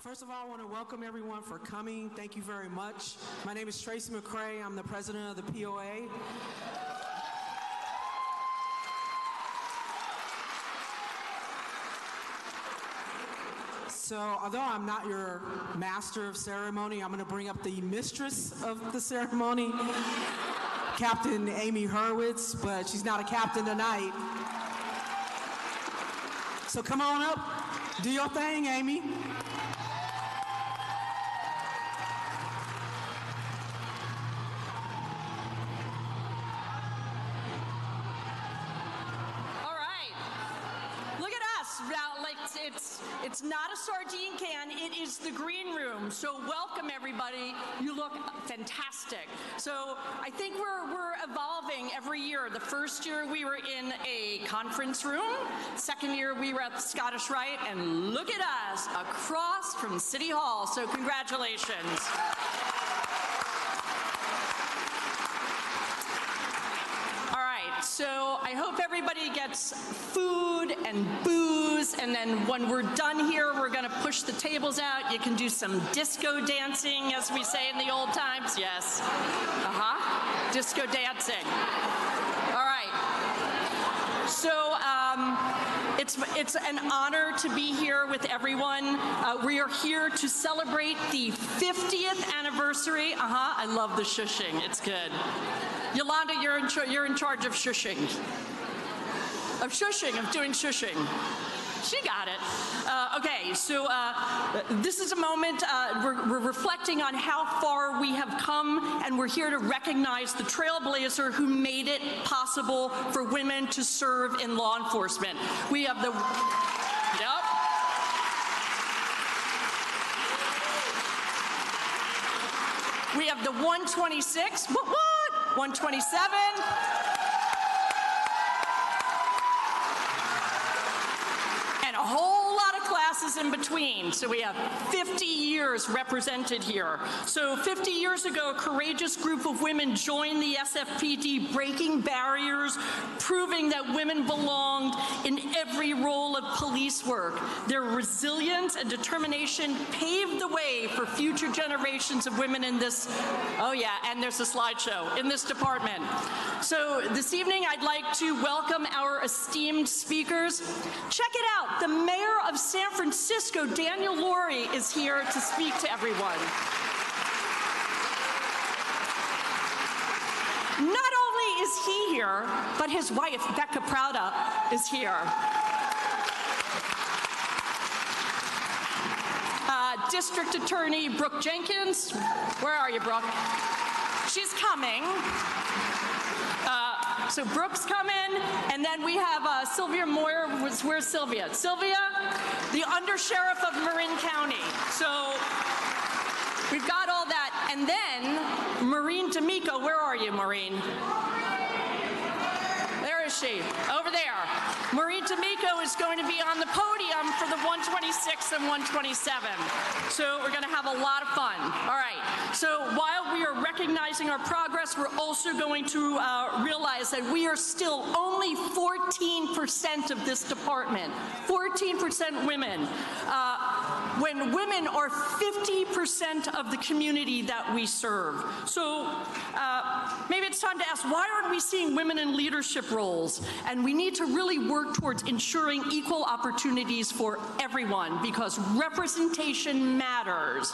First of all, I want to welcome everyone for coming. Thank you very much. My name is Tracy McCray. I'm the president of the POA. So, although I'm not your master of ceremony, I'm going to bring up the mistress of the ceremony, Captain Amy Hurwitz, but she's not a captain tonight. So come on up, do your thing, Amy. It's not a sardine can, it is the green room. So welcome everybody, you look fantastic. So I think we're evolving every year. The first year we were in a conference room, second year we were at the Scottish Rite, and look at us, across from City Hall, so congratulations. So I hope everybody gets food and booze, and then when we're done here, we're going to push the tables out. You can do some disco dancing, as we say in the old times. Yes. Disco dancing. All right. So it's an honor to be here with everyone. We are here to celebrate the 50th anniversary. I love the shushing. It's good. Yolanda, you're in charge of shushing. Of doing shushing. She got it. Okay, so this is a moment, we're reflecting on how far we have come, and we're here to recognize the trailblazer who made it possible for women to serve in law enforcement. We have the, We have the 126, what? 127. And a whole lot of classes in between. So we have 50 years represented here. So 50 years ago, a courageous group of women joined the SFPD, breaking barriers, proving that women belonged in every role of police work. Their resilience and determination paved the way for future generations of women in this, and there's a slideshow, in this department. So this evening, I'd like to welcome our esteemed speakers. Check it out, the mayor of San Francisco, Daniel Lurie, is here to speak to everyone. Not only is he here, but his wife, Becca Prada, is here. District Attorney Brooke Jenkins. Where are you, Brooke? She's coming. So Brooke's coming, and then we have Sylvia Moyer. Where's Sylvia? Sylvia, the Undersheriff of Marin County. So we've got all that. And then Maureen D'Amico. Where are you, Maureen? There is she, over there. Maureen D'Amico is going to be on the podium for the 126 and 127. So we're going to have a lot of fun. All right. So while we are recognizing our progress, we're also going to realize that we are still only 14% of this department. 14% women. When women are 50% of the community that we serve. So maybe it's time to ask, why aren't we seeing women in leadership roles? And we need to really work towards ensuring equal opportunities for everyone, because representation matters.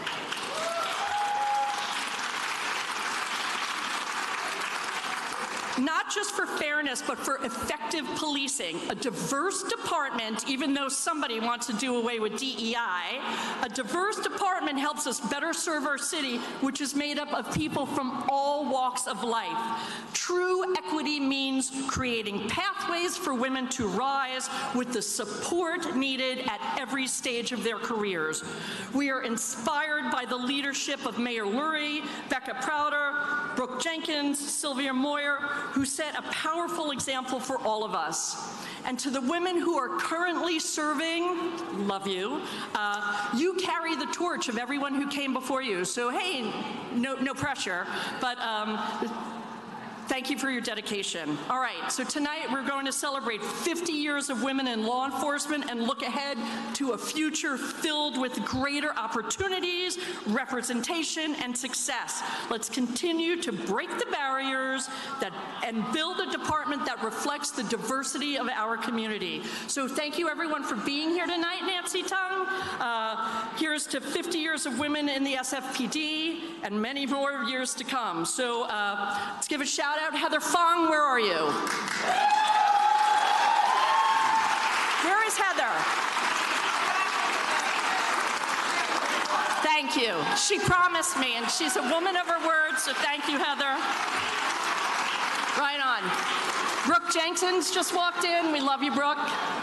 Not just for fairness, but for effective policing. A diverse department, even though somebody wants to do away with DEI, a diverse department helps us better serve our city, which is made up of people from all walks of life. True equity means creating pathways for women to rise with the support needed at every stage of their careers. We are inspired by the leadership of Mayor Lurie, Becca Prada, Brooke Jenkins, Sylvia Moyer, who set a powerful example for all of us. And to the women who are currently serving, love you, you carry the torch of everyone who came before you. So hey, no pressure, but Thank you for your dedication. All right, so tonight we're going to celebrate 50 years of women in law enforcement and look ahead to a future filled with greater opportunities, representation, and success. Let's continue to break the barriers and build a department that reflects the diversity of our community. So thank you everyone for being here tonight, Nancy Tung. Here's to 50 years of women in the SFPD and many more years to come. So let's give a shout out. Heather Fong, where are you? Where is Heather? Thank you. She promised me, and she's a woman of her word, so thank you, Heather. Right on. Brooke Jenkins just walked in. We love you, Brooke.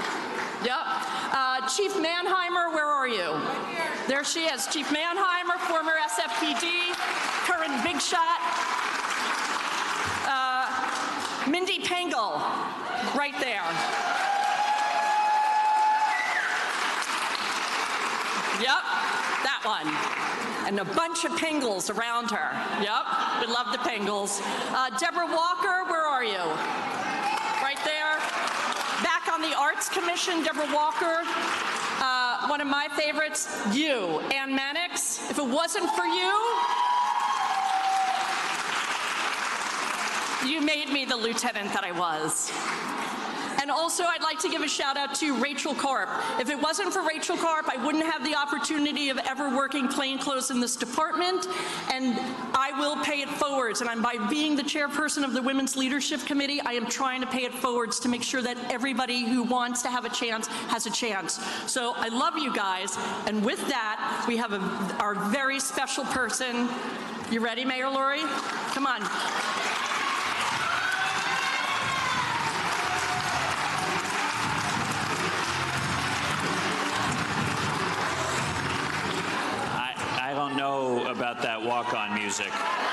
Yep. Chief Manheimer, where are you? Right here. There she is. Chief Manheimer, former SFPD, current big shot. Mindy Pengel, right there. Yep, that one. And a bunch of Pengels around her. Yep, we love the Pengels. Deborah Walker, where are you? Right there. Back on the Arts Commission, Deborah Walker. One of my favorites, you, Ann Mannix. If it wasn't for you, you made me the lieutenant that I was. And also, I'd like to give a shout out to Rachel Karp. If it wasn't for Rachel Karp, I wouldn't have the opportunity of ever working plainclothes in this department, and I will pay it forwards. And by being the chairperson of the Women's Leadership Committee, I am trying to pay it forwards to make sure that everybody who wants to have a chance has a chance. So I love you guys, and with that, we have our very special person. You ready, Mayor Lurie? Come on. I don't know about that walk-on music.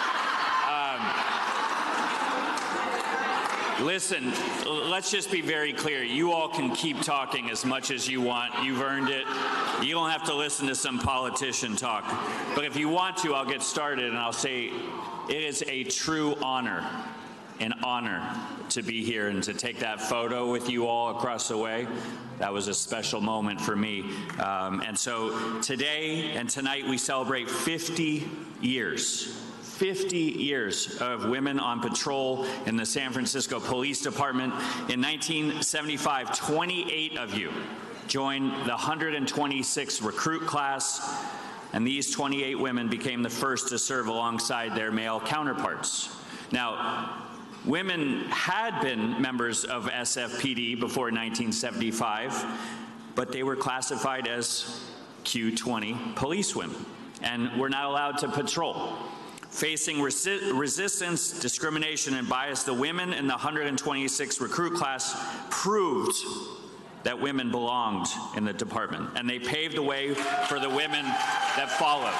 Listen, let's just be very clear. You all can keep talking as much as you want. You've earned it. You don't have to listen to some politician talk. But if you want to, I'll get started and I'll say it is a true honor, an honor to be here and to take that photo with you all across the way. That was a special moment for me. And so today and tonight we celebrate 50 years. 50 years of women on patrol in the San Francisco Police Department. In 1975, 28 of you joined the 126 recruit class, and these 28 women became the first to serve alongside their male counterparts. Now, women had been members of SFPD before 1975, but they were classified as Q20 policewomen and were not allowed to patrol. Facing resistance, discrimination, and bias, the women in the 126 recruit class proved that women belonged in the department, and they paved the way for the women that followed.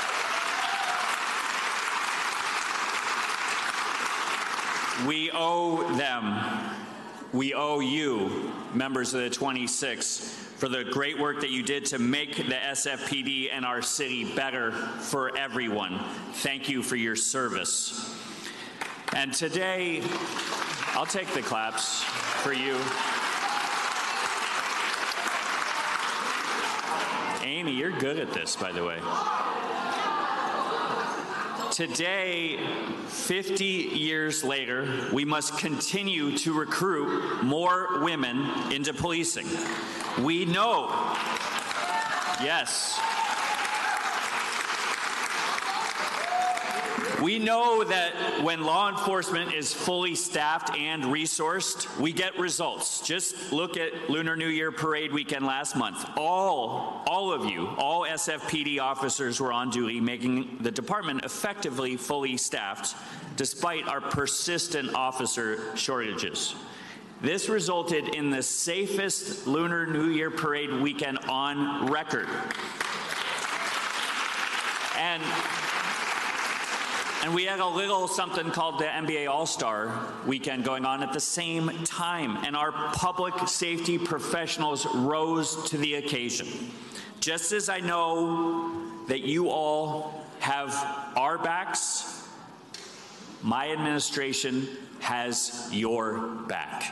We owe them, we owe you, members of the 26, for the great work that you did to make the SFPD and our city better for everyone. Thank you for your service. And today, I'll take the claps for you. Amy, you're good at this, by the way. Today, 50 years later, we must continue to recruit more women into policing. We know, yes, we know that when law enforcement is fully staffed and resourced, we get results. Just look at Lunar New Year Parade weekend last month. All of you, all SFPD officers were on duty, making the department effectively fully staffed, despite our persistent officer shortages. This resulted in the safest Lunar New Year Parade weekend on record. And we had a little something called the NBA All-Star weekend going on at the same time, and our public safety professionals rose to the occasion. Just as I know that you all have our backs, my administration has your back.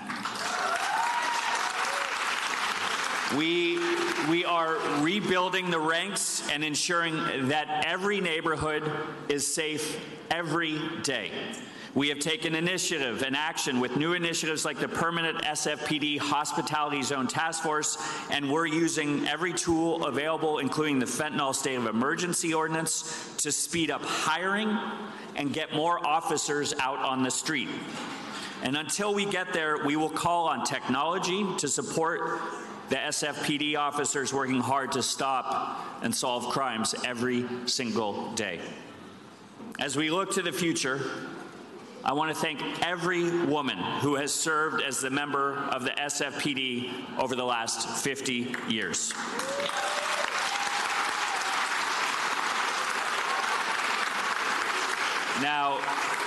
We are rebuilding the ranks and ensuring that every neighborhood is safe every day. We have taken initiative and action with new initiatives like the permanent SFPD Hospitality Zone Task Force, and we're using every tool available, including the fentanyl state of emergency ordinance, to speed up hiring and get more officers out on the street. And until we get there, we will call on technology to support the SFPD officers working hard to stop and solve crimes every single day. As we look to the future, I want to thank every woman who has served as the member of the SFPD over the last 50 years. Now,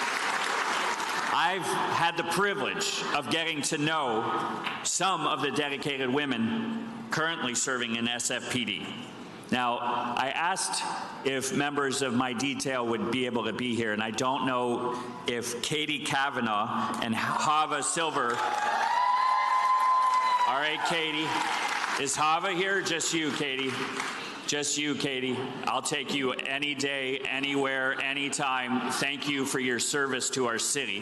I've had the privilege of getting to know some of the dedicated women currently serving in SFPD. Now, I asked if members of my detail would be able to be here, and I don't know if Katie Kavanaugh and Hava Silver. All right, Katie. Is Hava here? Just you, Katie. Just you, Katie. I'll take you any day, anywhere, anytime. Thank you for your service to our city.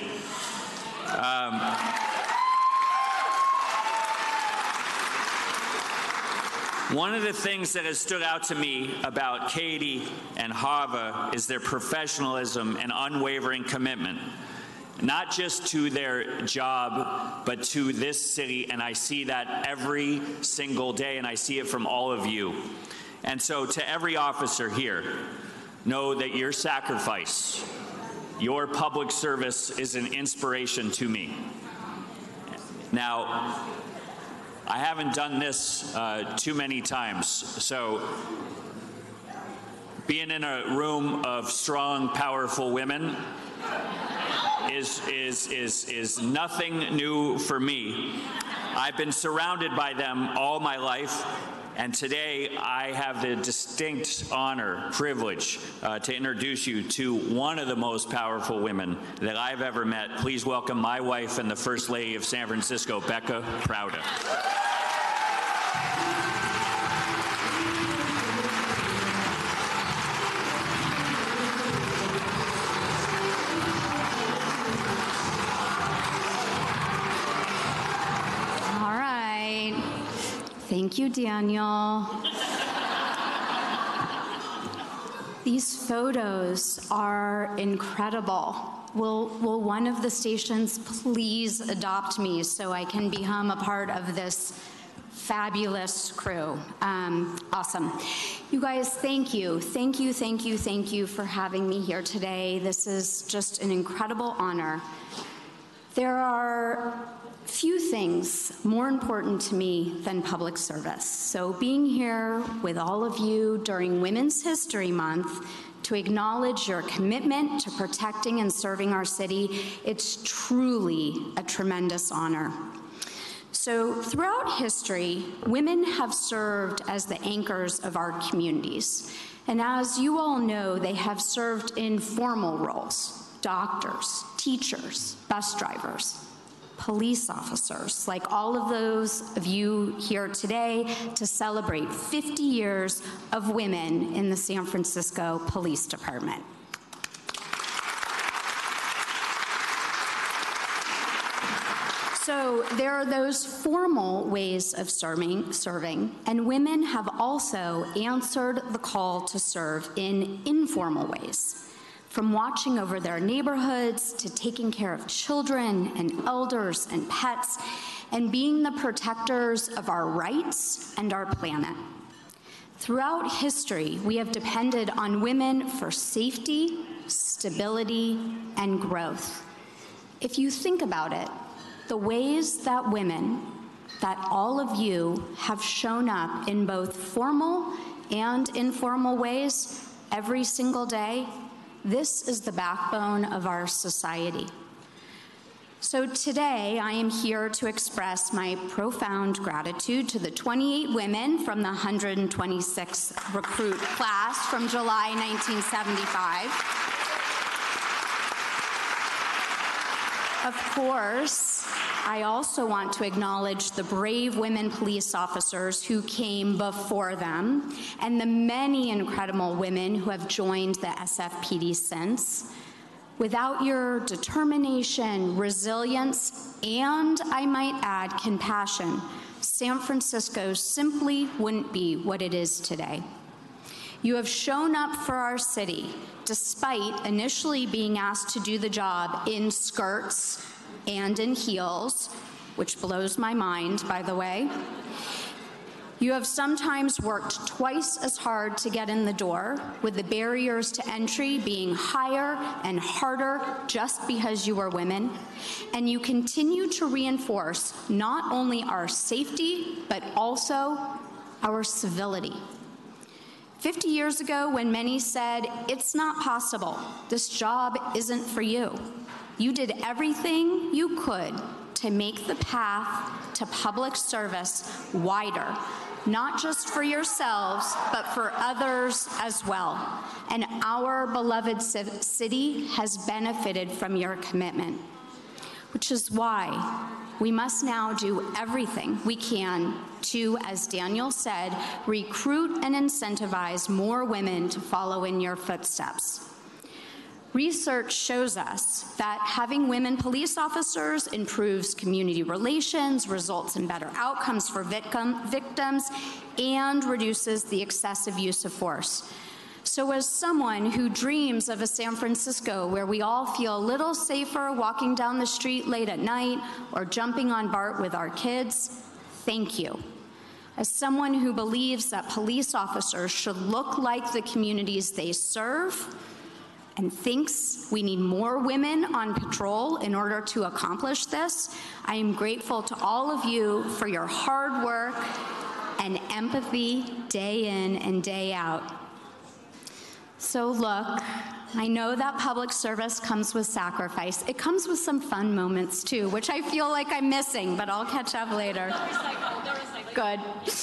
One of the things that has stood out to me about Katie and Hava is their professionalism and unwavering commitment, not just to their job, but to this city, and I see that every single day, and I see it from all of you. And so to every officer here, know that your sacrifice, your public service is an inspiration to me. Now, I haven't done this too many times, so being in a room of strong, powerful women is nothing new for me. I've been surrounded by them all my life, and today I have the distinct honor, privilege to introduce you to one of the most powerful women that I've ever met. Please welcome my wife and the First Lady of San Francisco, Becca Prouda. Thank you, Daniel. These photos are incredible. Will one of the stations please adopt me so I can become a part of this fabulous crew? Awesome. You guys, thank you. Thank you, thank you, thank you for having me here today. This is just an incredible honor. There are few things more important to me than public service. So being here with all of you during Women's History Month to acknowledge your commitment to protecting and serving our city, it's truly a tremendous honor. So throughout history, women have served as the anchors of our communities. And as you all know, they have served in formal roles: doctors, teachers, bus drivers, police officers, like all of those of you here today to celebrate 50 years of women in the San Francisco Police Department. So there are those formal ways of serving, and women have also answered the call to serve in informal ways. From watching over their neighborhoods to taking care of children and elders and pets, and being the protectors of our rights and our planet. Throughout history, we have depended on women for safety, stability, and growth. If you think about it, the ways that women, that all of you have shown up in both formal and informal ways every single day, this is the backbone of our society. So today, I am here to express my profound gratitude to the 28 women from the 126th recruit class from July 1975. Of course, I also want to acknowledge the brave women police officers who came before them and the many incredible women who have joined the SFPD since. Without your determination, resilience, and I might add, compassion, San Francisco simply wouldn't be what it is today. You have shown up for our city, despite initially being asked to do the job in skirts and in heels, which blows my mind, by the way. You have sometimes worked twice as hard to get in the door, with the barriers to entry being higher and harder just because you are women. And you continue to reinforce not only our safety, but also our civility. 50 years ago, when many said, "It's not possible, this job isn't for you," you did everything you could to make the path to public service wider, not just for yourselves, but for others as well. And our beloved city has benefited from your commitment, which is why we must now do everything we can to, as Daniel said, recruit and incentivize more women to follow in your footsteps. Research shows us that having women police officers improves community relations, results in better outcomes for victims, and reduces the excessive use of force. So as someone who dreams of a San Francisco where we all feel a little safer walking down the street late at night or jumping on BART with our kids, thank you. As someone who believes that police officers should look like the communities they serve and thinks we need more women on patrol in order to accomplish this, I am grateful to all of you for your hard work and empathy day in and day out. So look, I know that public service comes with sacrifice. It comes with some fun moments too, which I feel like I'm missing, but I'll catch up later. Good.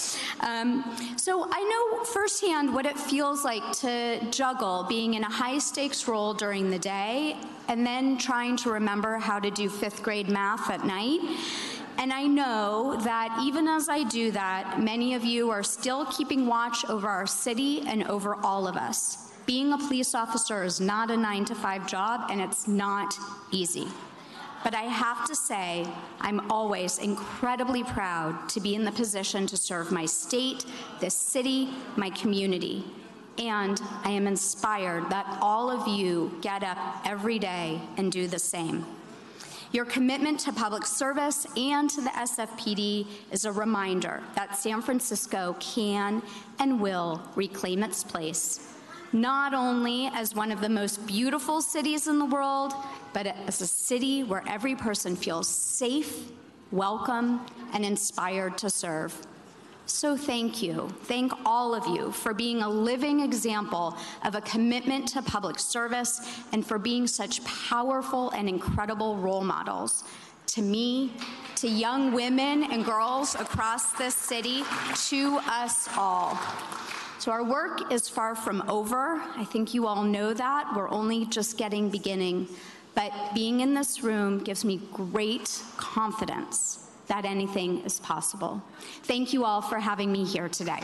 So I know firsthand what it feels like to juggle being in a high-stakes role during the day and then trying to remember how to do 5th grade math at night. And I know that even as I do that, many of you are still keeping watch over our city and over all of us. Being a police officer is not a 9-to-5 job, and it's not easy. But I have to say, I'm always incredibly proud to be in the position to serve my state, this city, my community. And I am inspired that all of you get up every day and do the same. Your commitment to public service and to the SFPD is a reminder that San Francisco can and will reclaim its place, not only as one of the most beautiful cities in the world, but as a city where every person feels safe, welcome, and inspired to serve. So thank you. Thank all of you for being a living example of a commitment to public service and for being such powerful and incredible role models to me, to young women and girls across this city, to us all. So our work is far from over. I think you all know that. We're only just getting beginning. But being in this room gives me great confidence that anything is possible. Thank you all for having me here today.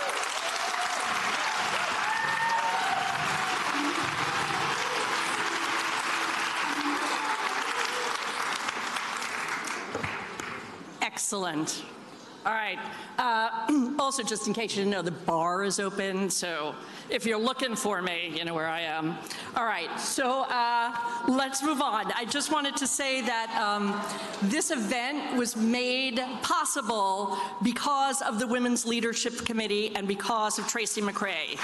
Excellent. All right. Also, just in case you didn't know, the bar is open, so if you're looking for me, you know where I am. All right, so let's move on. I just wanted to say that this event was made possible because of the Women's Leadership Committee and because of Tracy McRae.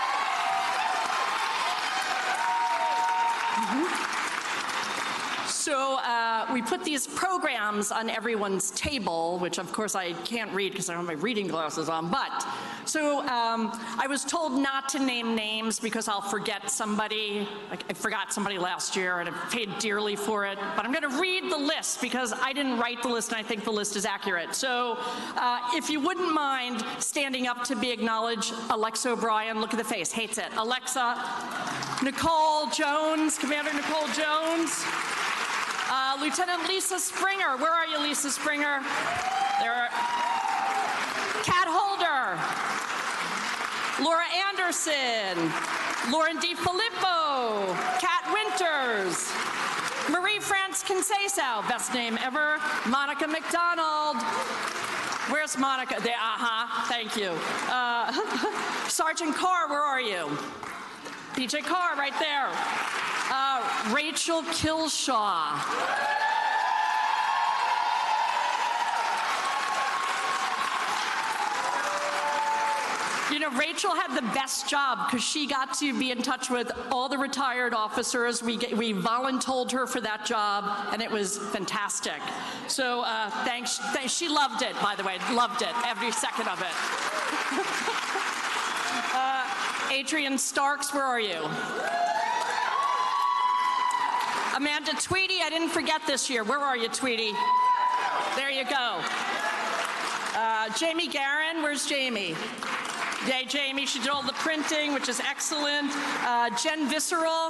So So we put these programs on everyone's table, which of course I can't read because I don't have my reading glasses on, but so I was told not to name names because I'll forget somebody. I forgot somebody last year and I paid dearly for it, but I'm going to read the list because I didn't write the list and I think the list is accurate. So if you wouldn't mind standing up to be acknowledged, Alexa O'Brien, look at the face, hates it. Alexa, Nicole Jones, Commander Nicole Jones, Lieutenant Lisa Springer, where are you, Lisa Springer? There. Kat Holder, Laura Anderson, Lauren DiFilippo, Kat Winters, Marie France Conceição, best name ever, Monica McDonald. Where's Monica? There, thank you. Sergeant Carr, where are you? PJ Carr, right there. Rachel Kilshaw. You know, Rachel had the best job because she got to be in touch with all the retired officers. We voluntold her for that job, and it was fantastic. So thanks. She loved it, by the way, loved it, every second of it. Adrian Starks, where are you? Amanda Tweedy, I didn't forget this year. Where are you, Tweedy? There you go. Jamie Guerin, where's Jamie? Yay, Jamie, she did all the printing, which is excellent. Jen Visceral,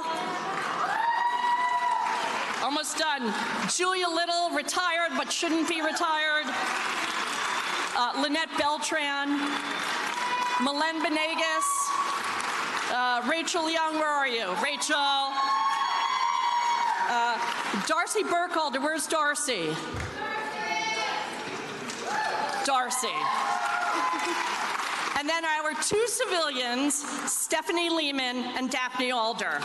almost done. Julia Little, retired but shouldn't be retired. Lynette Beltran, Malen Benegas, Rachel Young, where are you? Rachel. Darcy Burkhalter, where's Darcy? Darcy. And then our two civilians, Stephanie Lehman and Daphne Alder.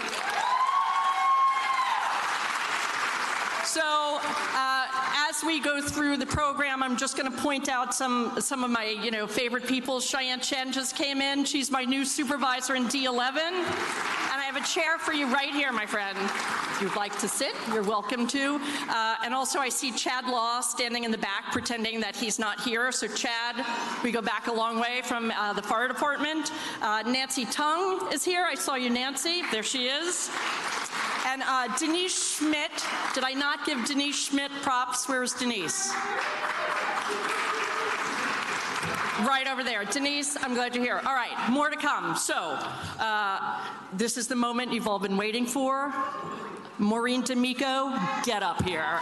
So as we go through the program, I'm just going to point out some of my favorite people. Cheyenne Chen just came in. She's my new supervisor in D11. And I have a chair for you right here, my friend. If you'd like to sit, you're welcome to. And also I see Chad Law standing in the back pretending that he's not here. So Chad, we go back a long way from the fire department. Nancy Tung is here. I saw you, Nancy. There she is. And Denise Schmidt, did I not give Denise Schmidt props? Where's Denise? Right over there. Denise, I'm glad you're here. All right, more to come. So, this is the moment you've all been waiting for. Maureen D'Amico, get up here.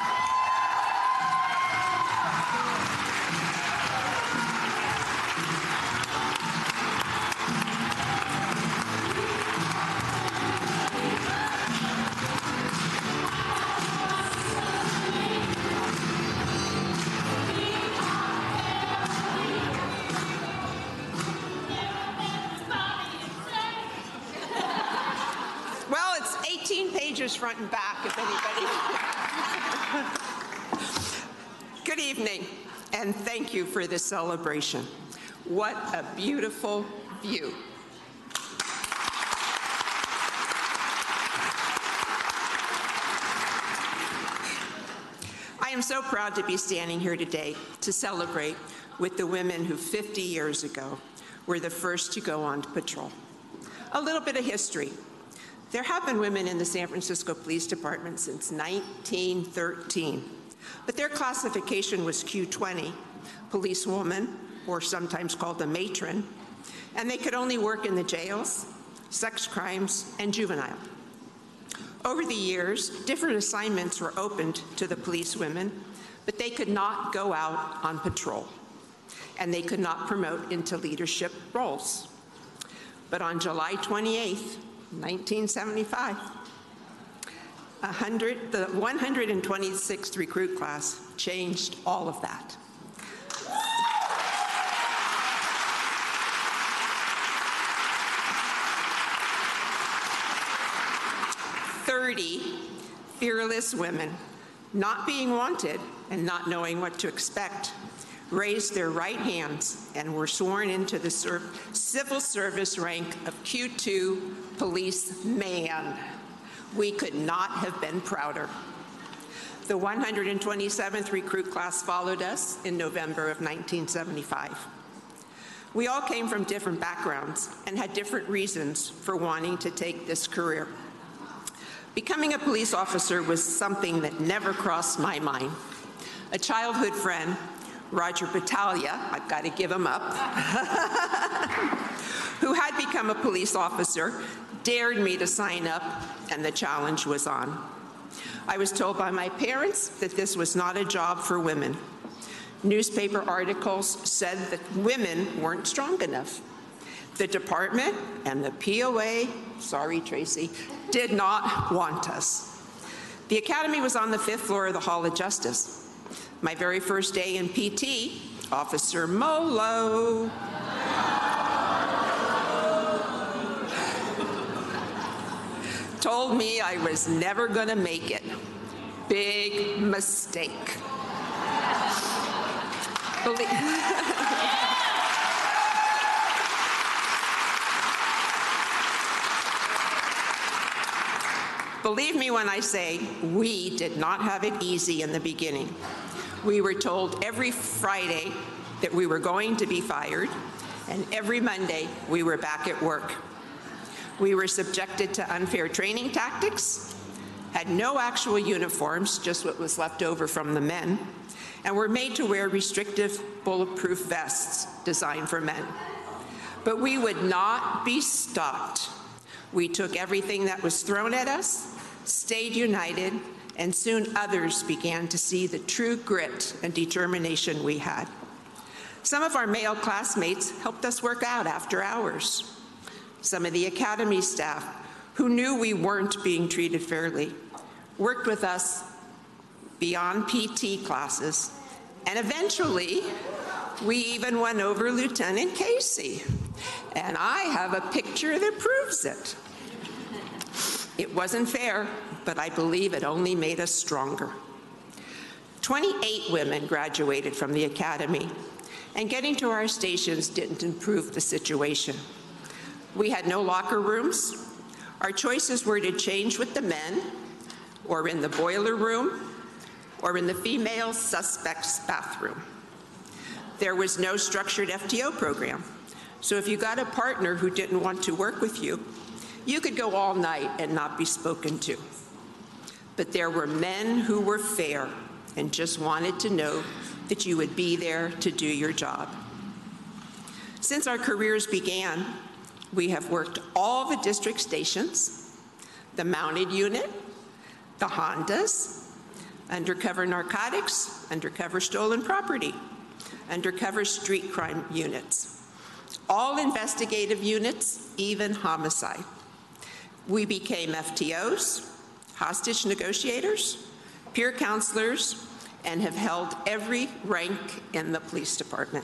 Front and back, if anybody. Good evening, and thank you for this celebration. What a beautiful view. I am so proud to be standing here today to celebrate with the women who 50 years ago were the first to go on patrol. A little bit of history. There have been women in the San Francisco Police Department since 1913, but their classification was Q20, policewoman, or sometimes called a matron, and they could only work in the jails, sex crimes, and juvenile. Over the years, different assignments were opened to the policewomen, but they could not go out on patrol, and they could not promote into leadership roles. But on July 28th, 1975, the 126th recruit class changed all of that. 30 fearless women, not being wanted and not knowing what to expect, raised their right hands and were sworn into the civil service rank of Q2 policeman. We could not have been prouder. The 127th recruit class followed us in November of 1975. We all came from different backgrounds and had different reasons for wanting to take this career. Becoming a police officer was something that never crossed my mind. A childhood friend, Roger Battaglia, I've got to give him up, who had become a police officer, dared me to sign up, and the challenge was on. I was told by my parents that this was not a job for women. Newspaper articles said that women weren't strong enough. The department and the POA, sorry Tracy, did not want us. The academy was on the 5th floor of the Hall of Justice. My very first day in PT, Officer Molo told me I was never going to make it. Big mistake. Believe me when I say we did not have it easy in the beginning. We were told every Friday that we were going to be fired, and every Monday we were back at work. We were subjected to unfair training tactics, had no actual uniforms, just what was left over from the men, and were made to wear restrictive bulletproof vests designed for men. But we would not be stopped. We took everything that was thrown at us, stayed united, and soon others began to see the true grit and determination we had. Some of our male classmates helped us work out after hours. Some of the academy staff, who knew we weren't being treated fairly, worked with us beyond PT classes, and eventually we even won over Lieutenant Casey. And I have a picture that proves it. It wasn't fair, but I believe it only made us stronger. 28 women graduated from the academy, and getting to our stations didn't improve the situation. We had no locker rooms. Our choices were to change with the men, or in the boiler room, or in the female suspect's bathroom. There was no structured FTO program, so if you got a partner who didn't want to work with you, you could go all night and not be spoken to. But there were men who were fair and just wanted to know that you would be there to do your job. Since our careers began, we have worked all the district stations, the mounted unit, the Hondas, undercover narcotics, undercover stolen property, undercover street crime units, all investigative units, even homicide. We became FTOs, hostage negotiators, peer counselors, and have held every rank in the police department.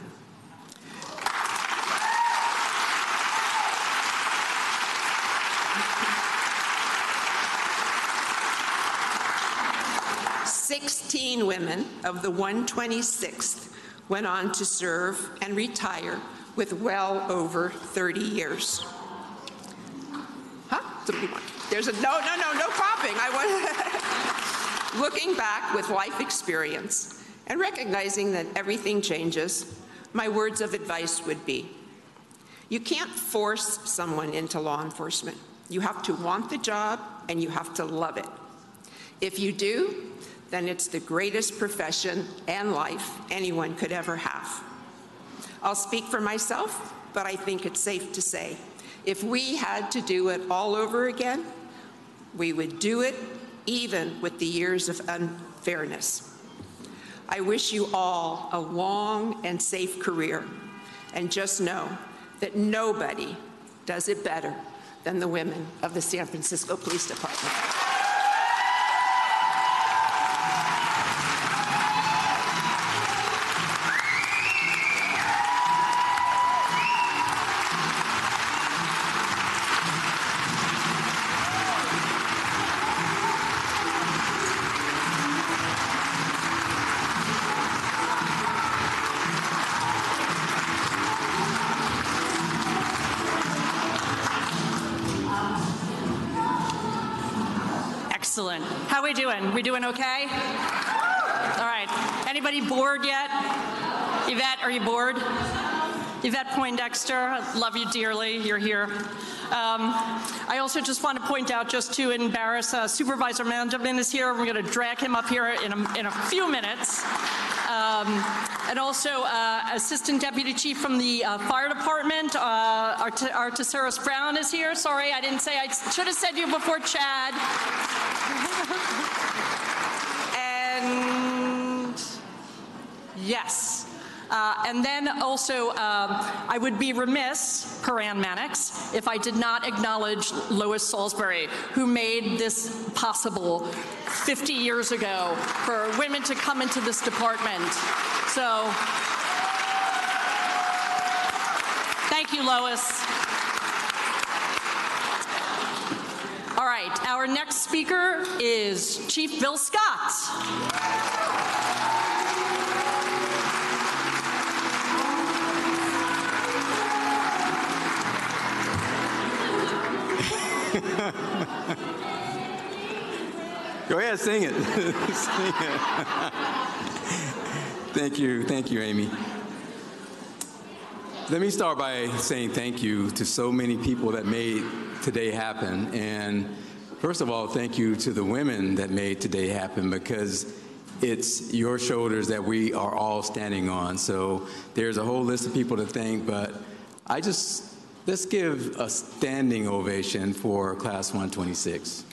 "16 women of the 126th went on to serve and retire with well over 30 years. There's a no popping. Looking back with life experience and recognizing that everything changes, my words of advice would be, you can't force someone into law enforcement. You have to want the job and you have to love it. If you do, then it's the greatest profession and life anyone could ever have. I'll speak for myself, but I think it's safe to say, if we had to do it all over again, we would do it even with the years of unfairness. I wish you all a long and safe career, and just know that nobody does it better than the women of the San Francisco Police Department. How we doing? We doing okay? All right. Anybody bored yet? Yvette, are you bored? Yvette Poindexter, I love you dearly. You're here. I also just want to point out, just to embarrass Supervisor Mandelman is here. We're going to drag him up here in a few minutes. And also Assistant Deputy Chief from the Fire Department, Artesaris Brown is here. Sorry, I didn't say. I should have said you before, Chad. And yes. And then also, I would be remiss, per Ann Mannix, if I did not acknowledge Lois Salisbury, who made this possible 50 years ago for women to come into this department. So, thank you, Lois. All right, our next speaker is Chief Bill Scott. Go ahead, sing it. Sing it. Thank you, Amy. Let me start by saying thank you to so many people that made today happen. And first of all, thank you to the women that made today happen, because it's your shoulders that we are all standing on. So there's a whole list of people to thank, but let's give a standing ovation for Class 126.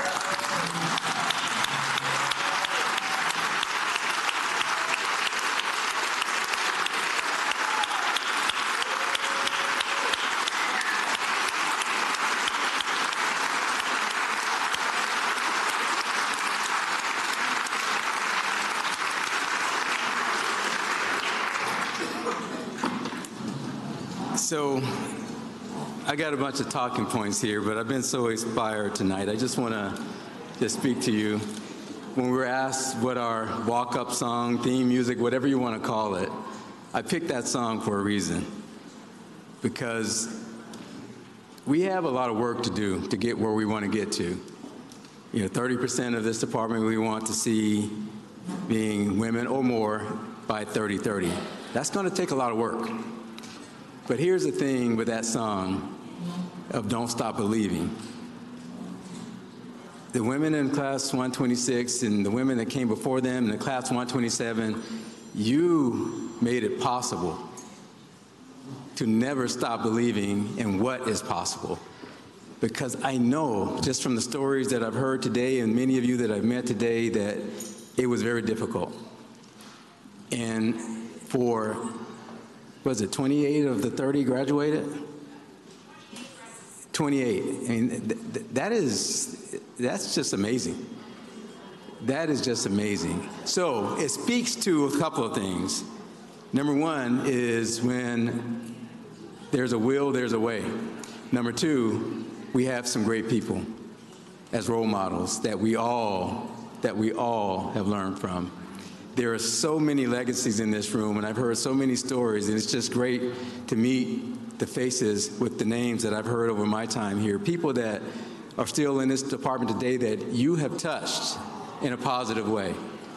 So I got a bunch of talking points here, but I've been so inspired tonight. I just want to just speak to you. When we were asked what our walk-up song, theme music, whatever you want to call it, I picked that song for a reason. Because we have a lot of work to do to get where we want to get to. 30% of this department we want to see being women or more by 2030. That's going to take a lot of work. But here's the thing with that song of Don't Stop Believing. The women in Class 126 and the women that came before them in the Class 127, you made it possible to never stop believing in what is possible. Because I know, just from the stories that I've heard today and many of you that I've met today, that it was very difficult. And for 28 of the 30 graduated? 28. I mean, that's just amazing. That is just amazing. So it speaks to a couple of things. Number one is when there's a will, there's a way. Number two, we have some great people as role models that we all have learned from. There are so many legacies in this room, and I've heard so many stories, and it's just great to meet the faces with the names that I've heard over my time here. People that are still in this department today that you have touched in a positive way.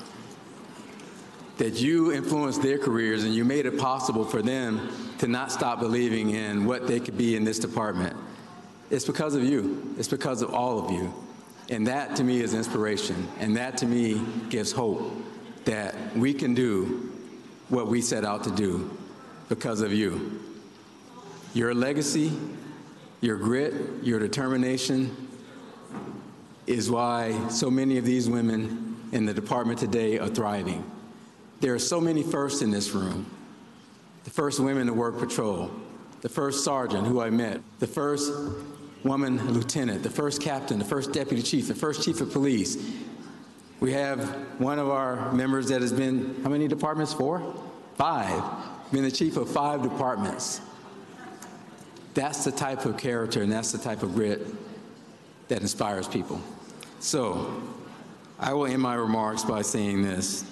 That you influenced their careers and you made it possible for them to not stop believing in what they could be in this department. It's because of you. It's because of all of you. And that to me is inspiration. And that to me gives hope that we can do what we set out to do because of you. Your legacy, your grit, your determination is why so many of these women in the department today are thriving. There are so many firsts in this room. The first women to work patrol, the first sergeant who I met, the first woman lieutenant, the first captain, the first deputy chief, the first chief of police. We have one of our members that has been, how many departments? 4? 5. Been the chief of 5 departments. That's the type of character and that's the type of grit that inspires people. So I will end my remarks by saying this.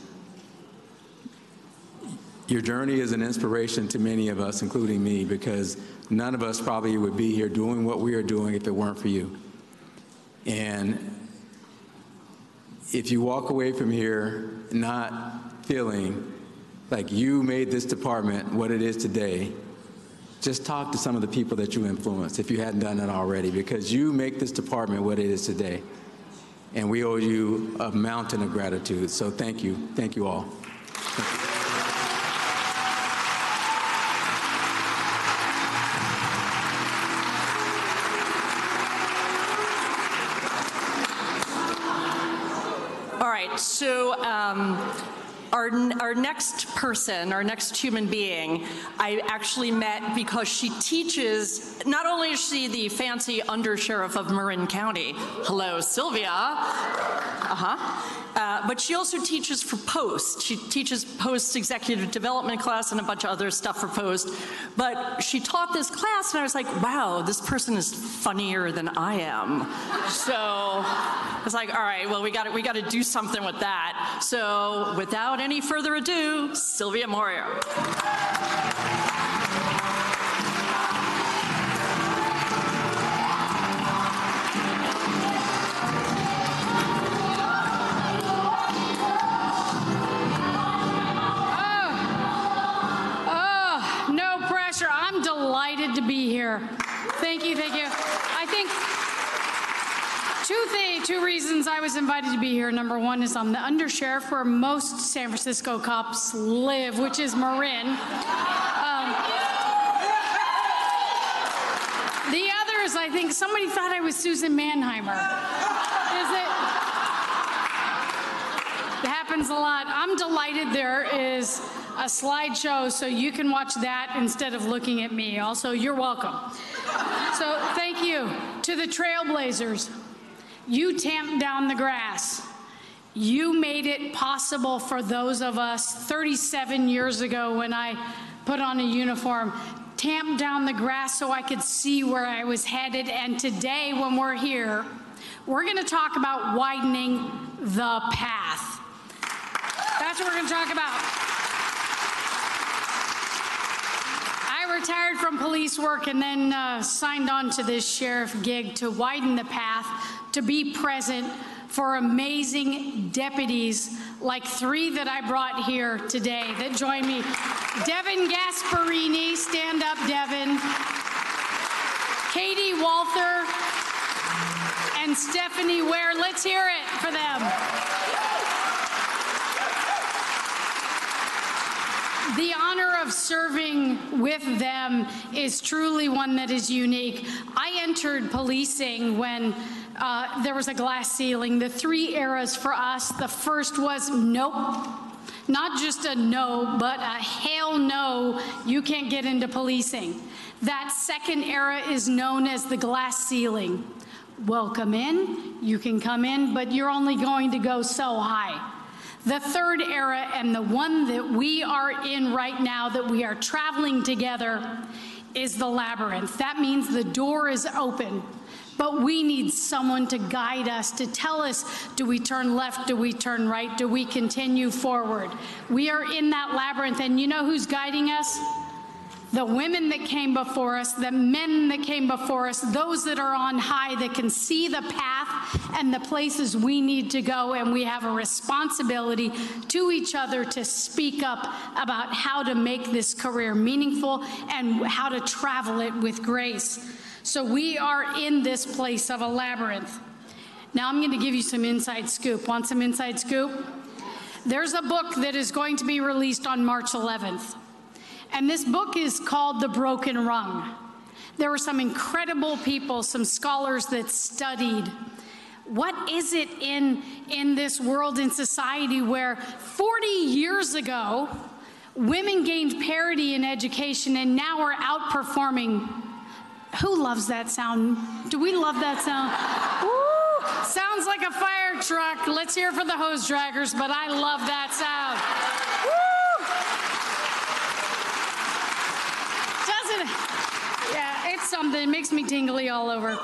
Your journey is an inspiration to many of us, including me, because none of us probably would be here doing what we are doing if it weren't for you. And if you walk away from here not feeling like you made this department what it is today, just talk to some of the people that you influenced if you hadn't done that already, because you make this department what it is today. And we owe you a mountain of gratitude. So thank you. Thank you all. Thank you. All right, so our next person, our next human being, I actually met because she teaches, not only is she the fancy undersheriff of Marin County, hello, Sylvia, but she also teaches for Post. She teaches Post executive development class and a bunch of other stuff for Post. But she taught this class, and I was like, wow, this person is funnier than I am. So I was like, all right, well, we got to do something with that. So without any further ado, Sylvia Morio. Delighted to be here. Thank you, thank you. I think two reasons I was invited to be here. Number one is I'm the undersheriff where most San Francisco cops live, which is Marin. The other is I think somebody thought I was Susan Mannheimer. It happens a lot. I'm delighted there is a slideshow so you can watch that instead of looking at me. Also, you're welcome. So thank you to the Trailblazers. You tamped down the grass. You made it possible for those of us 37 years ago when I put on a uniform, tamped down the grass so I could see where I was headed. And today when we're here, we're going to talk about widening the path. That's what we're going to talk about. I retired from police work and then signed on to this sheriff gig to widen the path, to be present for amazing deputies like three that I brought here today that join me. Devin Gasparini, stand up, Devin. Katie Walther and Stephanie Ware. Let's hear it for them. The honor of serving with them is truly one that is unique. I entered policing when there was a glass ceiling. The three eras for us, the first was nope. Not just a no, but a hell no, you can't get into policing. That second era is known as the glass ceiling. Welcome in, you can come in, but you're only going to go so high. The third era, and the one that we are in right now, that we are traveling together, is the labyrinth. That means the door is open, but we need someone to guide us, to tell us, do we turn left, do we turn right, do we continue forward? We are in that labyrinth, and you know who's guiding us? The women that came before us, the men that came before us, those that are on high that can see the path and the places we need to go, and we have a responsibility to each other to speak up about how to make this career meaningful and how to travel it with grace. So we are in this place of a labyrinth. Now I'm going to give you some inside scoop. Want some inside scoop? There's a book that is going to be released on March 11th. And this book is called The Broken Rung. There were some incredible people, some scholars that studied what is it in this world, in society, where 40 years ago, women gained parity in education and now we're outperforming. Who loves that sound? Do we love that sound? Woo! Sounds like a fire truck. Let's hear it for the hose draggers, but I love that sound. Woo! Yeah, it's something. It makes me tingly all over.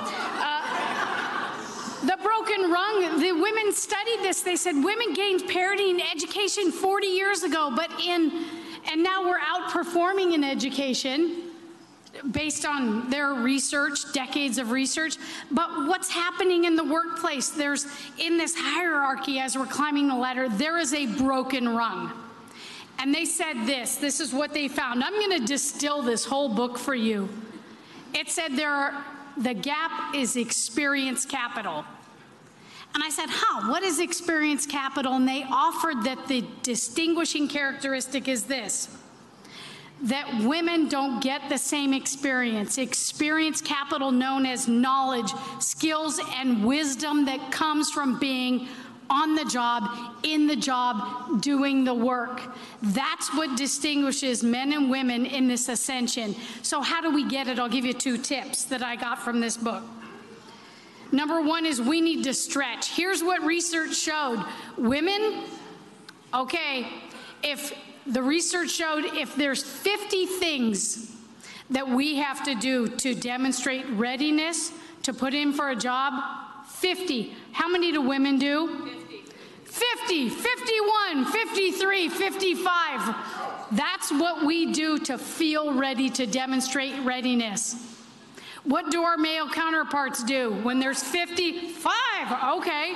The broken rung, the women studied this. They said women gained parity in education 40 years ago, and now we're outperforming in education. based on their research, decades of research, but what's happening in the workplace? There's, in this hierarchy as we're climbing the ladder, there is a broken rung. And they said this is what they found. I'm going to distill this whole book for you. It said the gap is experience capital. And I said, what is experience capital? And they offered that the distinguishing characteristic is this, that women don't get the same experience. Experience capital known as knowledge, skills, and wisdom that comes from being on the job, in the job, doing the work. That's what distinguishes men and women in this ascension. So how do we get it? I'll give you 2 tips that I got from this book. Number 1 is we need to stretch. Here's what research showed. Women, okay, if the research showed if there's 50 things that we have to do to demonstrate readiness to put in for a job, 50. How many do women do? 50, 51, 53, 55. That's what we do to feel ready to demonstrate readiness. What do our male counterparts do when there's 55? Okay.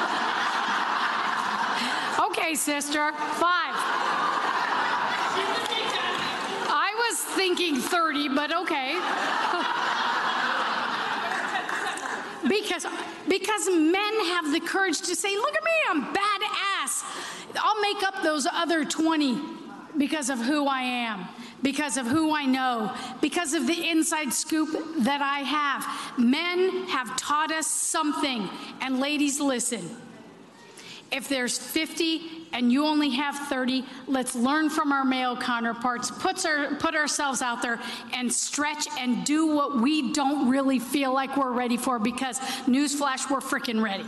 Okay, sister, 5. I was thinking 30, but okay. Because men have the courage to say, look at me, I'm badass. I'll make up those other 20 because of who I am, because of who I know, because of the inside scoop that I have. Men have taught us something. And ladies, listen. If there's 50 and you only have 30, let's learn from our male counterparts, put ourselves out there and stretch and do what we don't really feel like we're ready for, because newsflash, we're freaking ready.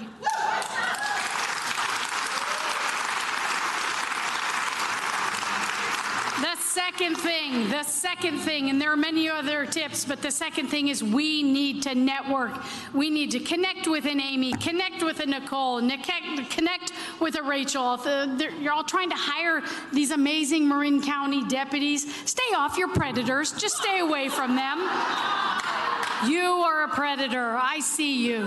The second thing, and there are many other tips, but the second thing is we need to network. We need to connect with an Amy, connect with a Nicole, connect with a Rachel. You're all trying to hire these amazing Marin County deputies. Stay off your predators. Just stay away from them. You are a predator. I see you.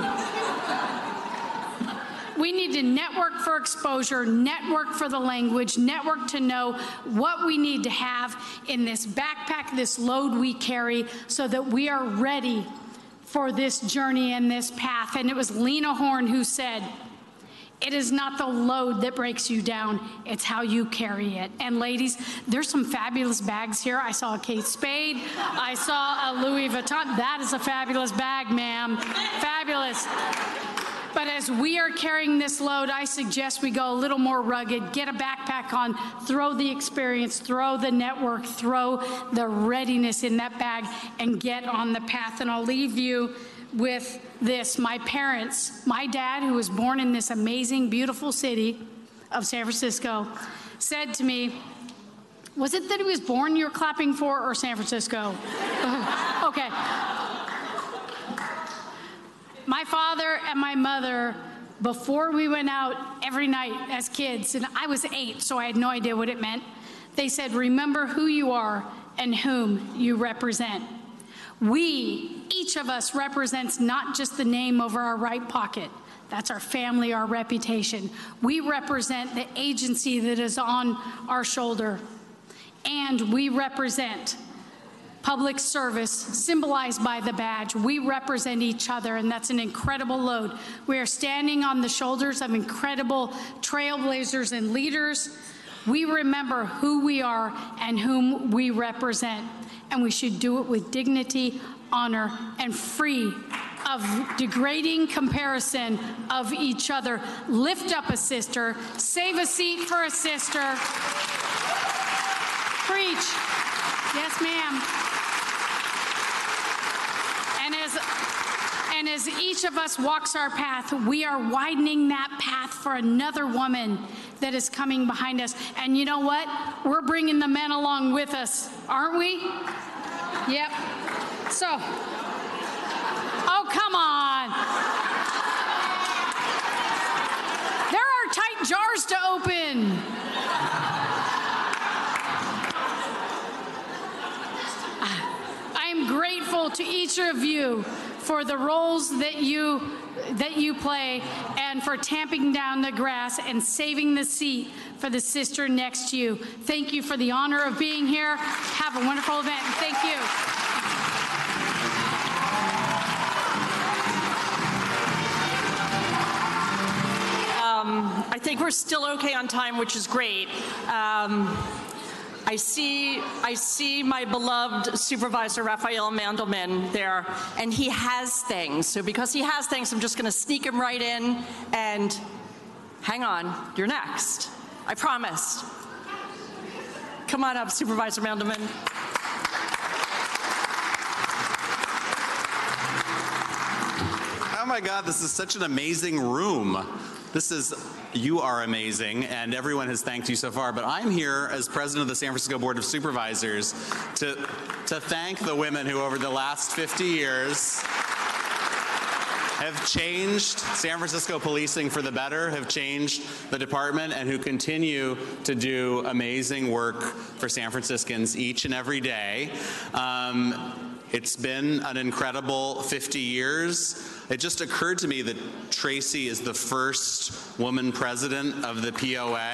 We need to network for exposure, network for the language, network to know what we need to have in this backpack, this load we carry, so that we are ready for this journey and this path. And it was Lena Horne who said, it is not the load that breaks you down, it's how you carry it. And ladies, there's some fabulous bags here. I saw a Kate Spade, I saw a Louis Vuitton. That is a fabulous bag, ma'am. Fabulous. But as we are carrying this load, I suggest we go a little more rugged, get a backpack on, throw the experience, throw the network, throw the readiness in that bag, and get on the path. And I'll leave you with this. My parents, my dad, who was born in this amazing, beautiful city of San Francisco, said to me, was it that he was born you're clapping for, or San Francisco? Okay. My father and my mother, before we went out every night as kids, and I was 8, so I had no idea what it meant, they said, remember who you are and whom you represent. We, each of us, represents not just the name over our right pocket. That's our family, our reputation. We represent the agency that is on our shoulder. And we represent public service, symbolized by the badge. We represent each other, and that's an incredible load. We are standing on the shoulders of incredible trailblazers and leaders. We remember who we are and whom we represent, and we should do it with dignity, honor, and free of degrading comparison of each other. Lift up a sister, save a seat for a sister. Preach. Yes, ma'am. And as each of us walks our path, we are widening that path for another woman that is coming behind us. And you know what? We're bringing the men along with us, aren't we? Yep. So, oh, come on. There are tight jars to open. I am grateful to each of you for the roles that you play and for tamping down the grass and saving the seat for the sister next to you. Thank you for the honor of being here. Have a wonderful event, and thank you. I think we're still okay on time, which is great. I see my beloved Supervisor Raphael Mandelman there, and he has things. So because he has things, I'm just going to sneak him right in, and hang on, you're next. I promise. Come on up, Supervisor Mandelman. Oh my God, this is such an amazing room. You are amazing, and everyone has thanked you so far, but I'm here as president of the San Francisco Board of Supervisors to thank the women who over the last 50 years have changed San Francisco policing for the better, have changed the department, and who continue to do amazing work for San Franciscans each and every day. It's been an incredible 50 years. It just occurred to me that Tracy is the first woman president of the POA.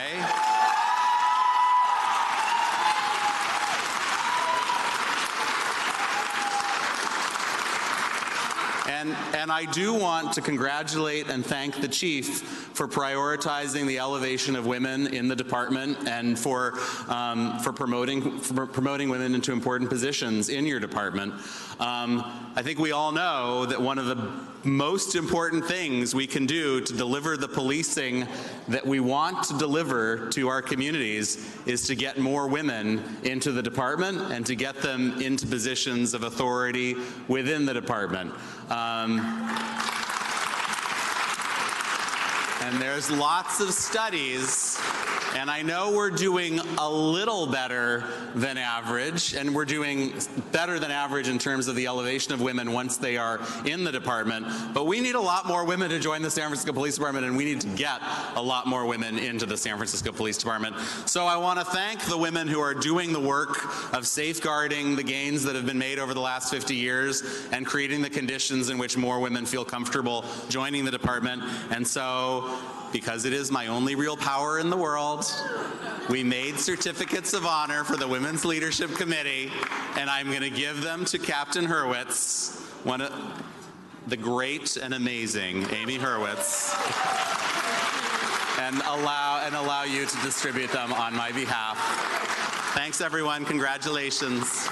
And I do want to congratulate and thank the chief for prioritizing the elevation of women in the department and for promoting women into important positions in your department. I think we all know that one of the most important things we can do to deliver the policing that we want to deliver to our communities is to get more women into the department and to get them into positions of authority within the department. And there's lots of studies, and I know we're doing a little better than average, and we're doing better than average in terms of the elevation of women once they are in the department, but we need a lot more women to join the San Francisco Police Department, and we need to get a lot more women into the San Francisco Police Department. So I want to thank the women who are doing the work of safeguarding the gains that have been made over the last 50 years and creating the conditions in which more women feel comfortable joining the department. And so, because it is my only real power in the world, we made certificates of honor for the Women's Leadership Committee, and I'm going to give them to Captain Hurwitz, one of the great and amazing Amy Hurwitz, and allow you to distribute them on my behalf. Thanks, everyone. Congratulations.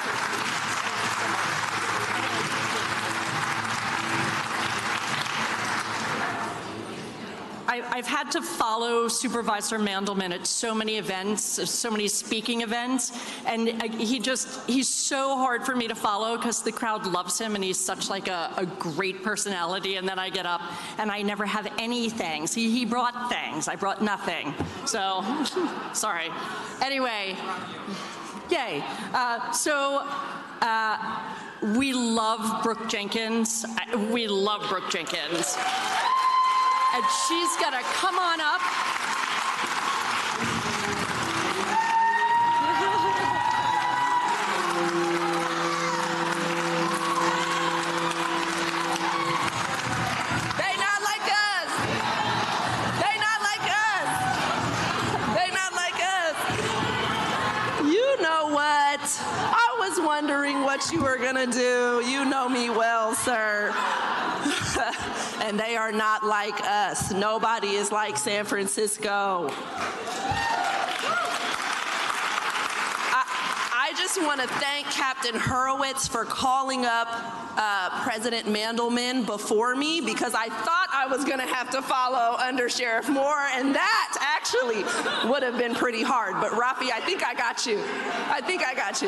I've had to follow Supervisor Mandelman at so many events, so many speaking events, and he's so hard for me to follow because the crowd loves him and he's such like a great personality, and then I get up and I never have anything. See, he brought things, I brought nothing. So, sorry. Anyway, yay. We love Brooke Jenkins. We love Brooke Jenkins. And she's gonna come on up. They not like us. They not like us. They not like us. You know what? I was wondering what you were gonna do. You know me well, sir. And they are not like us. Nobody is like San Francisco. I just want to thank Captain Hurwitz for calling up President Mandelman before me, because I thought I was going to have to follow Under Sheriff Moore, and that actually would have been pretty hard. But Rafi, I think I got you. I think I got you.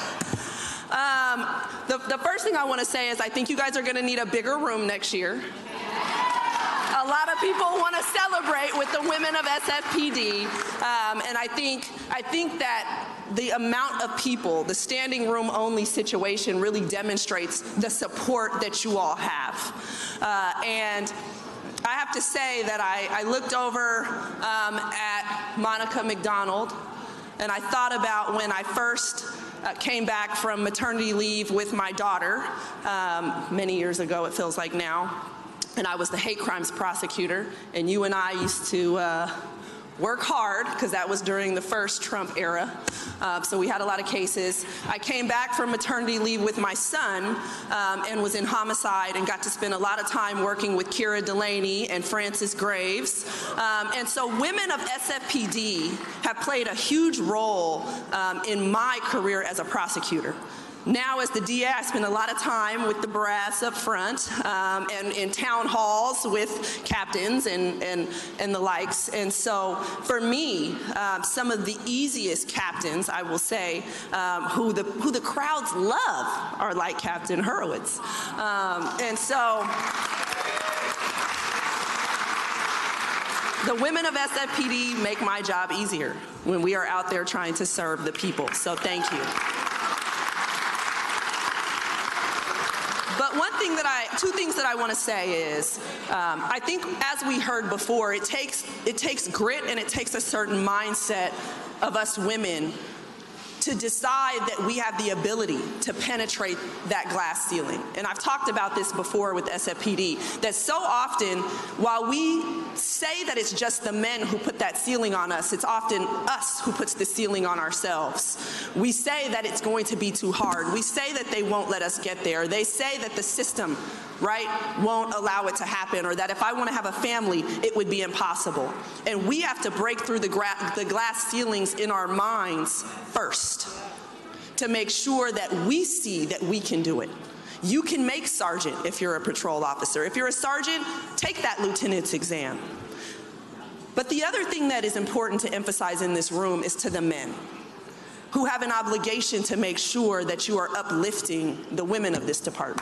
The first thing I want to say is I think you guys are going to need a bigger room next year. A lot of people want to celebrate with the women of SFPD, and I think that the amount of people, the standing room only situation really demonstrates the support that you all have. And I have to say that I looked over at Monica McDonald, and I thought about when I first came back from maternity leave with my daughter many years ago, it feels like now, and I was the hate crimes prosecutor, and you and I used to work hard, because that was during the first Trump era. So we had a lot of cases. I came back from maternity leave with my son and was in homicide and got to spend a lot of time working with Kira Delaney and Francis Graves. And so women of SFPD have played a huge role in my career as a prosecutor. Now, as the DA, I spend a lot of time with the brass up front and in town halls with captains and the likes. And so, for me, some of the easiest captains, I will say, who the crowds love are like Captain Hurwitz. And so, the women of SFPD make my job easier when we are out there trying to serve the people. So, thank you. But two things that I want to say is, I think as we heard before, it takes grit and it takes a certain mindset of us women to decide that we have the ability to penetrate that glass ceiling. And I've talked about this before with SFPD, that so often, while we say that it's just the men who put that ceiling on us, it's often us who puts the ceiling on ourselves. We say that it's going to be too hard. We say that they won't let us get there. They say that the system, right, won't allow it to happen, or that if I want to have a family, it would be impossible. And we have to break through the glass ceilings in our minds first to make sure that we see that we can do it. You can make sergeant if you're a patrol officer. If you're a sergeant, take that lieutenant's exam. But the other thing that is important to emphasize in this room is to the men who have an obligation to make sure that you are uplifting the women of this department.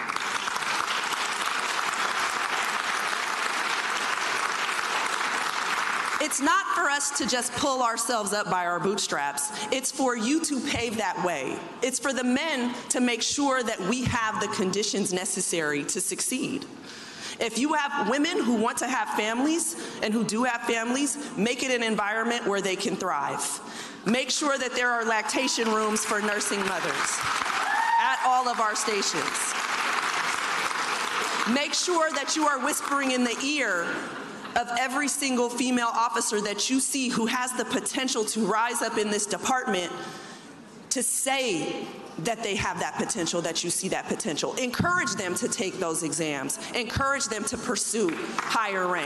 It's not for us to just pull ourselves up by our bootstraps. It's for you to pave that way. It's for the men to make sure that we have the conditions necessary to succeed. If you have women who want to have families and who do have families, make it an environment where they can thrive. Make sure that there are lactation rooms for nursing mothers at all of our stations. Make sure that you are whispering in the ear of every single female officer that you see who has the potential to rise up in this department, to say that they have that potential, that you see that potential. Encourage them to take those exams. Encourage them to pursue higher rank.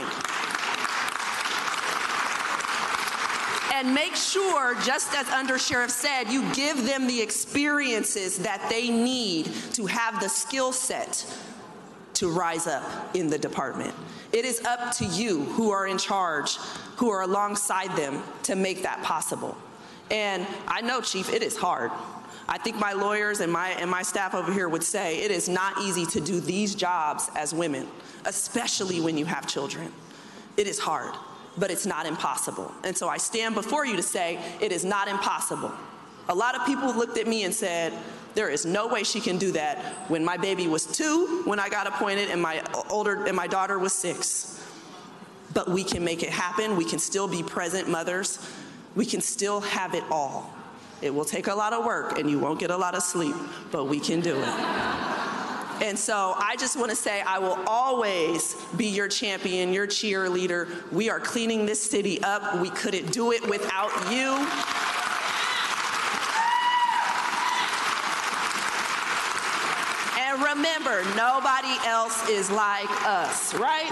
And make sure, just as Undersheriff said, you give them the experiences that they need to have the skill set to rise up in the department. It is up to you who are in charge, who are alongside them, to make that possible. And I know, Chief, it is hard. I think my lawyers and my staff over here would say it is not easy to do these jobs as women, especially when you have children. It is hard, but it's not impossible. And so I stand before you to say it is not impossible. A lot of people looked at me and said, there is no way she can do that, when my baby was 2 when I got appointed and my daughter was 6. But we can make it happen. We can still be present mothers. We can still have it all. It will take a lot of work and you won't get a lot of sleep, but we can do it. And so I just want to say I will always be your champion, your cheerleader. We are cleaning this city up. We couldn't do it without you. And remember, nobody else is like us, right?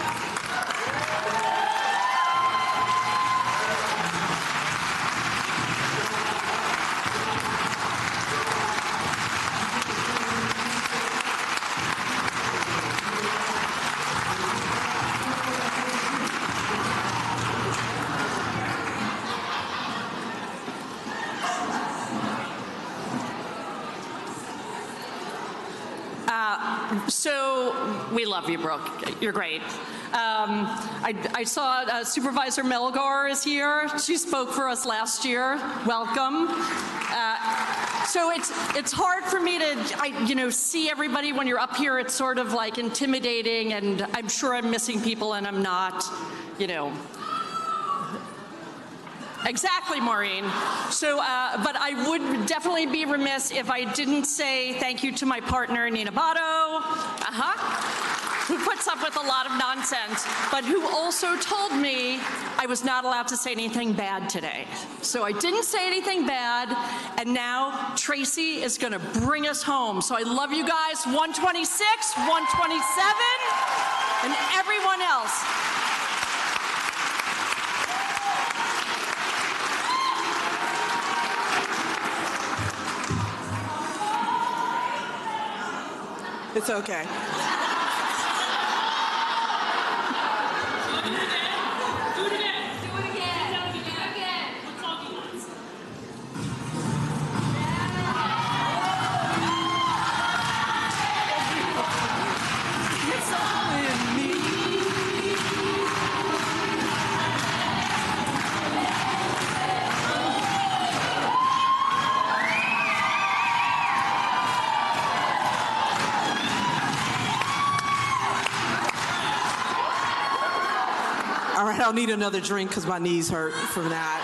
So we love you, Brooke. You're great. I saw Supervisor Melgar is here. She spoke for us last year. Welcome. So it's hard for me to see everybody when you're up here. It's sort of like intimidating, and I'm sure I'm missing people, and I'm not, Exactly, Maureen. So, but I would definitely be remiss if I didn't say thank you to my partner, Nina Bato, who puts up with a lot of nonsense, but who also told me I was not allowed to say anything bad today. So I didn't say anything bad, and now Tracy is going to bring us home. So I love you guys, 126, 127, and everyone else. It's okay. All right, I'll need another drink because my knees hurt from that.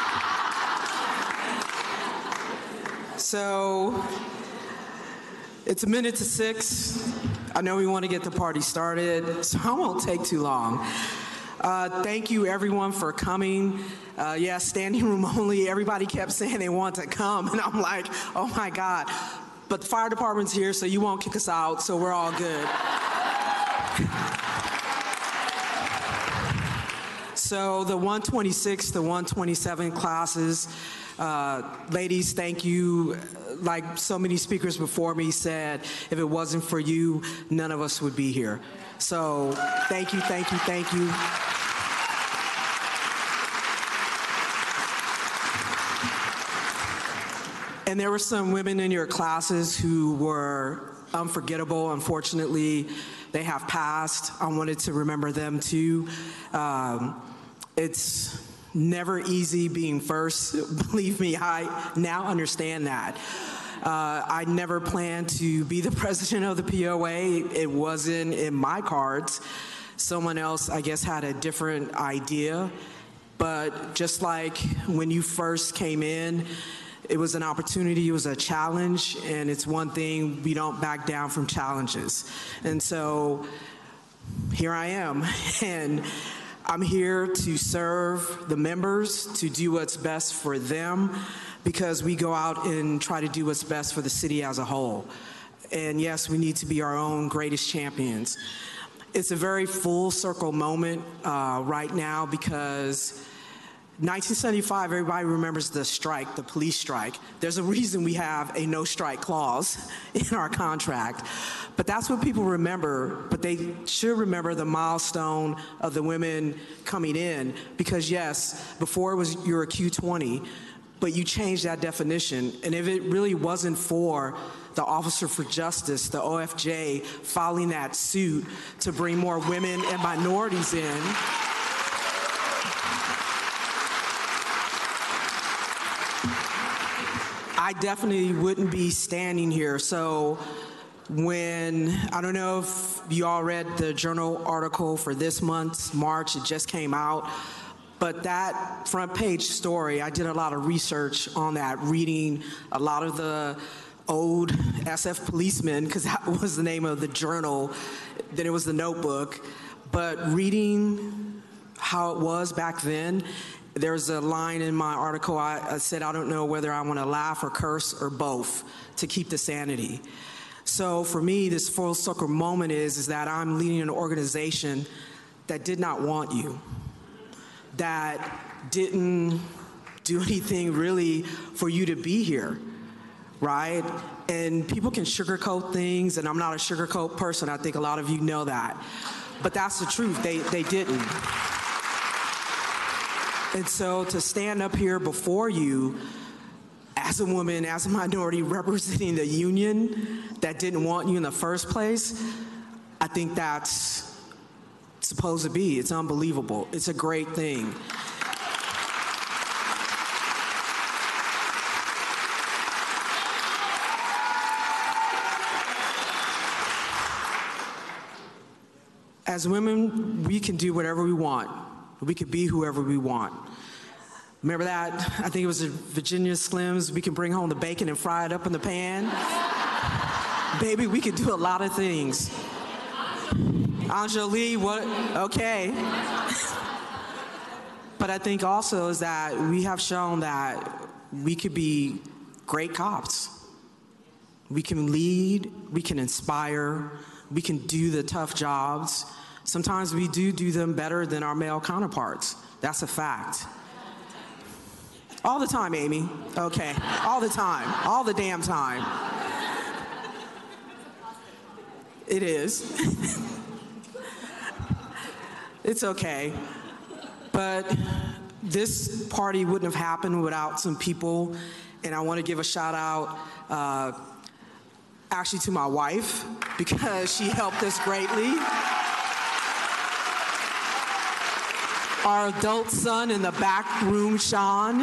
So it's 6:01. I know we want to get the party started, so I won't take too long. Thank you, everyone, for coming. Yeah, standing room only. Everybody kept saying they want to come, and I'm like, oh my God. But the fire department's here, so you won't kick us out, so we're all good. So the 126, the 127 classes, ladies, thank you. Like so many speakers before me said, if it wasn't for you, none of us would be here. So thank you, thank you, thank you. And there were some women in your classes who were unforgettable. Unfortunately, they have passed. I wanted to remember them too. It's never easy being first. Believe me, I now understand that. I never planned to be the president of the POA. It wasn't in my cards. Someone else, I guess, had a different idea. But just like when you first came in, it was an opportunity, it was a challenge, and it's one thing, we don't back down from challenges. And so here I am, and I'm here to serve the members, to do what's best for them, because we go out and try to do what's best for the city as a whole. And yes, we need to be our own greatest champions. It's a very full circle moment right now because 1975, everybody remembers the strike, the police strike. There's a reason we have a no strike clause in our contract. But that's what people remember, but they should remember the milestone of the women coming in, because yes, before it was you're a Q20, but you changed that definition. And if it really wasn't for the Officer for Justice, the OFJ, filing that suit to bring more women and minorities in, I definitely wouldn't be standing here. So when, I don't know if you all read the journal article for this month's March, it just came out, but that front page story, I did a lot of research on that, reading a lot of the old SF policemen, because that was the name of the journal, then it was the Notebook, but reading how it was back then. There's a line in my article, I said, I don't know whether I want to laugh or curse or both to keep the sanity. So for me, this full circle moment is that I'm leading an organization that did not want you, that didn't do anything really for you to be here, right? And people can sugarcoat things, and I'm not a sugarcoat person. I think a lot of you know that. But that's the truth, they didn't. And so to stand up here before you as a woman, as a minority representing the union that didn't want you in the first place, I think that's supposed to be. It's unbelievable. It's a great thing. As women, we can do whatever we want. We can be whoever we want. Remember that? I think it was a Virginia Slims. We can bring home the bacon and fry it up in the pan. Baby, we could do a lot of things. Anjali, what? Okay. But I think also is that we have shown that we could be great cops. We can lead, we can inspire, we can do the tough jobs. Sometimes we do them better than our male counterparts. That's a fact. All the time, Amy. Okay, all the time, all the damn time. It is. It's okay. But this party wouldn't have happened without some people, and I want to give a shout out actually to my wife, because she helped us greatly. Our adult son in the back room, Sean.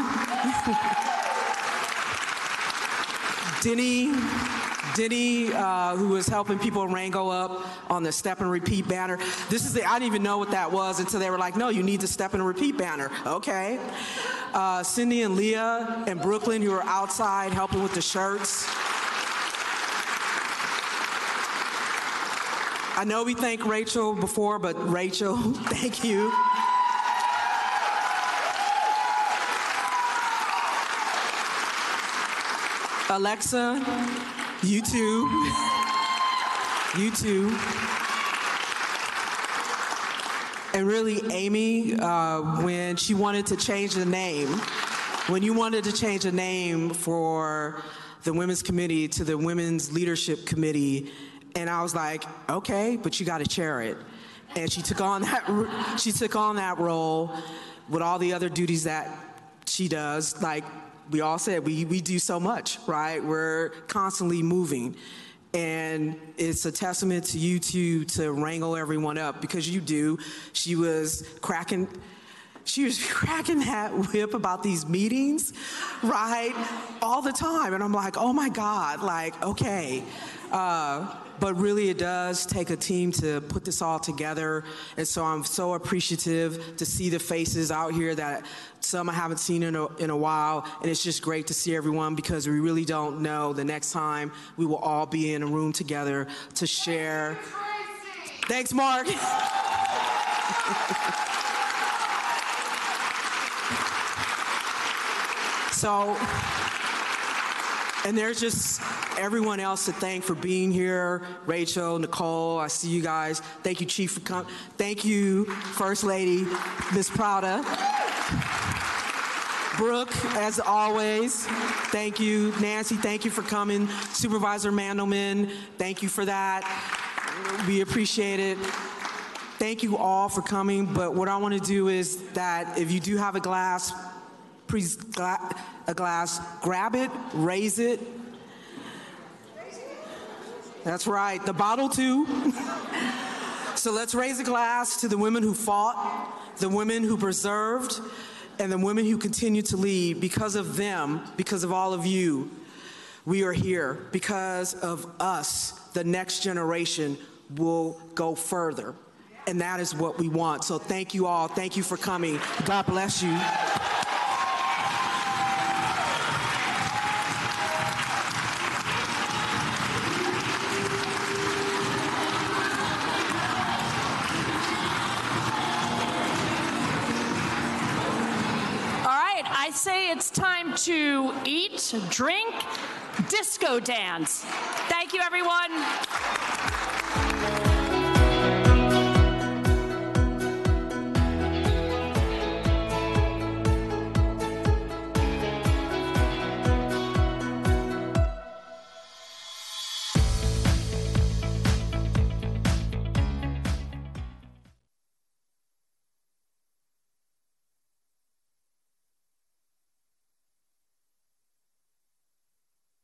Denny, who was helping people wrangle up on the step and repeat banner. I didn't even know what that was until they were like, no, you need the step and repeat banner. Okay. Cindy and Leah and Brooklyn, who were outside helping with the shirts. I know we thanked Rachel before, but Rachel, thank you. Alexa, you too. You too. And really, Amy, when she wanted to change the name, when you wanted to change the name for the Women's Committee to the Women's Leadership Committee, and I was like, okay, but you got to chair it. And she took on that role with all the other duties that she does. Like we all said, we do so much, right? We're constantly moving. And it's a testament to you two to wrangle everyone up, because you do. She was cracking that whip about these meetings, right? All the time. And I'm like, oh my God, like, okay. But really it does take a team to put this all together. And so I'm so appreciative to see the faces out here that some I haven't seen in a while. And it's just great to see everyone, because we really don't know the next time we will all be in a room together to share. Thanks, Mark. So, and there's just everyone else to thank for being here. Rachel, Nicole, I see you guys. Thank you, Chief, for coming. Thank you, First Lady, Ms. Prada. Brooke, as always, thank you. Nancy, thank you for coming. Supervisor Mandelman, thank you for that. We appreciate it. Thank you all for coming, but what I want to do is that if you do have a glass, please, grab it, raise it. That's right, the bottle too. So let's raise a glass to the women who fought, the women who preserved, and the women who continue to lead. Because of them, because of all of you, we are here. Because of us, the next generation will go further. And that is what we want. So thank you all. Thank you for coming. God bless you. I say it's time to eat, drink, disco dance. Thank you, everyone.